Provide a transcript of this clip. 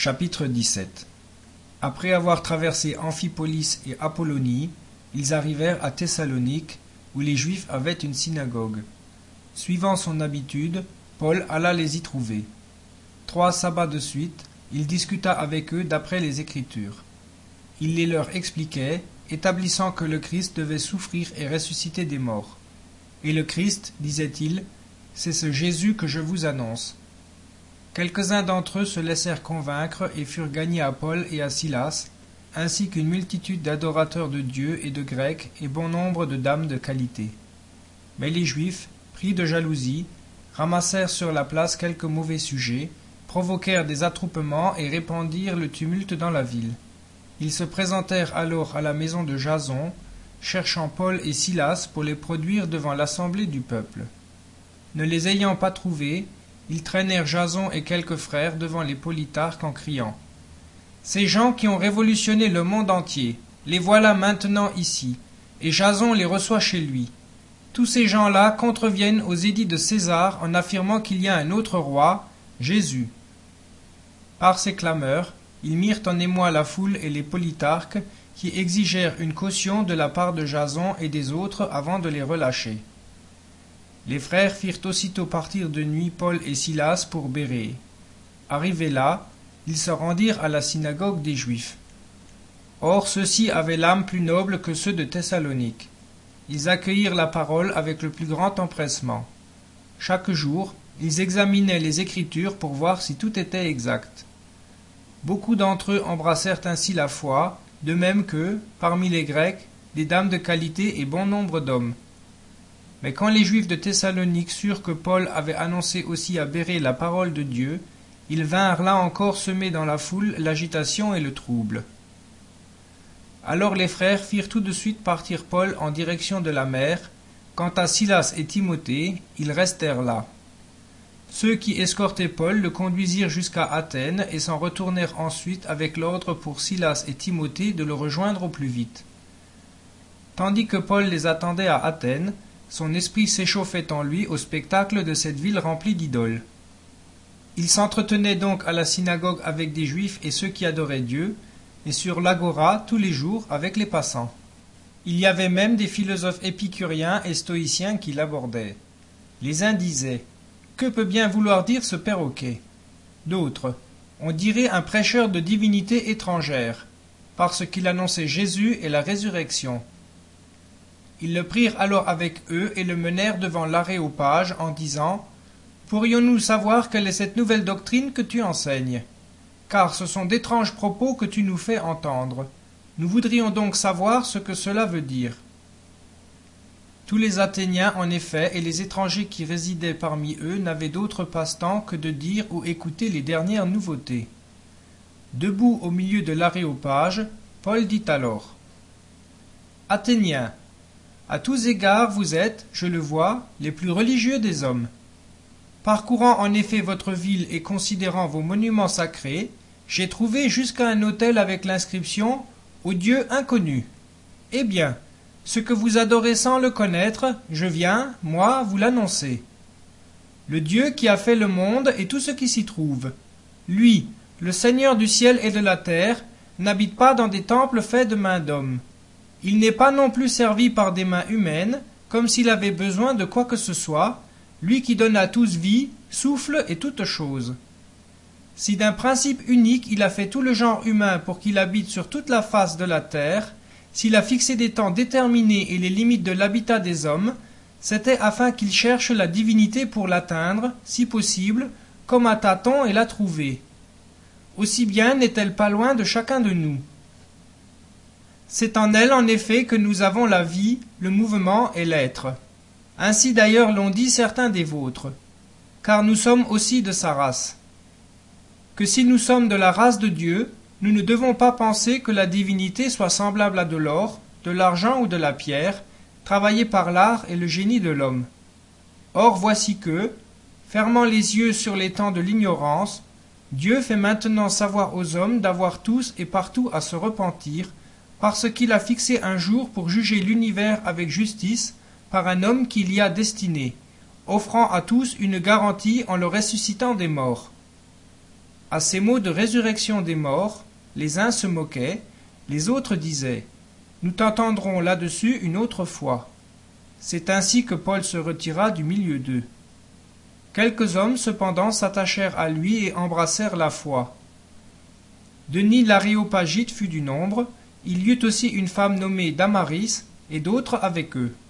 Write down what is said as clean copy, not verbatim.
Chapitre 17. Après avoir traversé Amphipolis et Apollonie, ils arrivèrent à Thessalonique, où les Juifs avaient une synagogue. Suivant son habitude, Paul alla les y trouver. 3 sabbats de suite, il discuta avec eux d'après les Écritures. Il les leur expliquait, établissant que le Christ devait souffrir et ressusciter des morts. Et le Christ, disait-il, c'est ce Jésus que je vous annonce. Quelques-uns d'entre eux se laissèrent convaincre et furent gagnés à Paul et à Silas, ainsi qu'une multitude d'adorateurs de Dieu et de Grecs et bon nombre de dames de qualité. Mais les Juifs, pris de jalousie, ramassèrent sur la place quelques mauvais sujets, provoquèrent des attroupements et répandirent le tumulte dans la ville. Ils se présentèrent alors à la maison de Jason, cherchant Paul et Silas pour les produire devant l'assemblée du peuple. Ne les ayant pas trouvés, ils traînèrent Jason et quelques frères devant les politarques en criant « Ces gens qui ont révolutionné le monde entier, les voilà maintenant ici, et Jason les reçoit chez lui. Tous ces gens-là contreviennent aux édits de César en affirmant qu'il y a un autre roi, Jésus. » Par ces clameurs, ils mirent en émoi la foule et les politarques, qui exigèrent une caution de la part de Jason et des autres avant de les relâcher. Les frères firent aussitôt partir de nuit Paul et Silas pour Bérée. Arrivés là, ils se rendirent à la synagogue des Juifs. Or ceux-ci avaient l'âme plus noble que ceux de Thessalonique. Ils accueillirent la parole avec le plus grand empressement. Chaque jour, ils examinaient les Écritures pour voir si tout était exact. Beaucoup d'entre eux embrassèrent ainsi la foi, de même que, parmi les Grecs, des dames de qualité et bon nombre d'hommes. Mais quand les Juifs de Thessalonique surent que Paul avait annoncé aussi à Bérée la parole de Dieu, ils vinrent là encore semer dans la foule l'agitation et le trouble. Alors les frères firent tout de suite partir Paul en direction de la mer. Quant à Silas et Timothée, ils restèrent là. Ceux qui escortaient Paul le conduisirent jusqu'à Athènes et s'en retournèrent ensuite avec l'ordre pour Silas et Timothée de le rejoindre au plus vite. Tandis que Paul les attendait à Athènes, son esprit s'échauffait en lui au spectacle de cette ville remplie d'idoles. Il s'entretenait donc à la synagogue avec des Juifs et ceux qui adoraient Dieu, et sur l'agora tous les jours avec les passants. Il y avait même des philosophes épicuriens et stoïciens qui l'abordaient. Les uns disaient « Que peut bien vouloir dire ce perroquet ?» D'autres « On dirait un prêcheur de divinités étrangères, parce qu'il annonçait Jésus et la résurrection. » Ils le prirent alors avec eux et le menèrent devant l'Aréopage en disant « Pourrions-nous savoir quelle est cette nouvelle doctrine que tu enseignes ? Car ce sont d'étranges propos que tu nous fais entendre. Nous voudrions donc savoir ce que cela veut dire. » Tous les Athéniens, en effet, et les étrangers qui résidaient parmi eux n'avaient d'autre passe-temps que de dire ou écouter les dernières nouveautés. Debout au milieu de l'Aréopage, Paul dit alors « Athéniens, à tous égards vous êtes, je le vois, les plus religieux des hommes. Parcourant en effet votre ville et considérant vos monuments sacrés, j'ai trouvé jusqu'à un autel avec l'inscription « Au Dieu inconnu ». Eh bien, ce que vous adorez sans le connaître, je viens, moi, vous l'annoncer. Le Dieu qui a fait le monde et tout ce qui s'y trouve, lui, le Seigneur du ciel et de la terre, n'habite pas dans des temples faits de mains d'hommes. Il n'est pas non plus servi par des mains humaines, comme s'il avait besoin de quoi que ce soit, lui qui donne à tous vie, souffle et toutes choses. Si d'un principe unique il a fait tout le genre humain pour qu'il habite sur toute la face de la terre, s'il a fixé des temps déterminés et les limites de l'habitat des hommes, c'était afin qu'il cherche la divinité pour l'atteindre, si possible, comme à tâtons et la trouver. Aussi bien n'est-elle pas loin de chacun de nous. C'est en elle, en effet, que nous avons la vie, le mouvement et l'être. Ainsi d'ailleurs l'ont dit certains des vôtres, car nous sommes aussi de sa race. Que si nous sommes de la race de Dieu, nous ne devons pas penser que la divinité soit semblable à de l'or, de l'argent ou de la pierre, travaillée par l'art et le génie de l'homme. Or voici que, fermant les yeux sur les temps de l'ignorance, Dieu fait maintenant savoir aux hommes d'avoir tous et partout à se repentir, parce qu'il a fixé un jour pour juger l'univers avec justice par un homme qu'il y a destiné, offrant à tous une garantie en le ressuscitant des morts. À ces mots de résurrection des morts, les uns se moquaient, les autres disaient « Nous t'entendrons là-dessus une autre fois ». C'est ainsi que Paul se retira du milieu d'eux. Quelques hommes cependant s'attachèrent à lui et embrassèrent la foi. Denis l'Aréopagite fut du nombre, il y eut aussi une femme nommée Damaris et d'autres avec eux.